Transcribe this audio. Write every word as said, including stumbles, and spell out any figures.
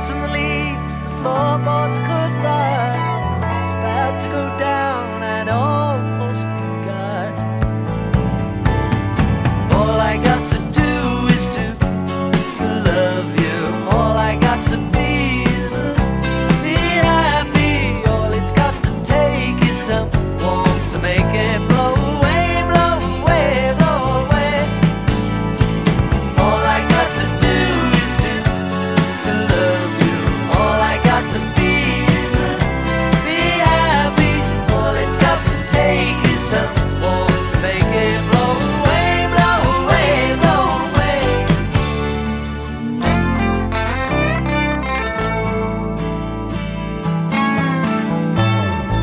cracks and the leaks, the floorboards collide. About to go down, I'd almost forgot. All I got to do is to, to love you. All I got to be is to be happy. All it's got to take is someone to make it blow away, blow away, blow away. All I got to do is to, to love you. All I got to be is to be happy. All it's got to take is someone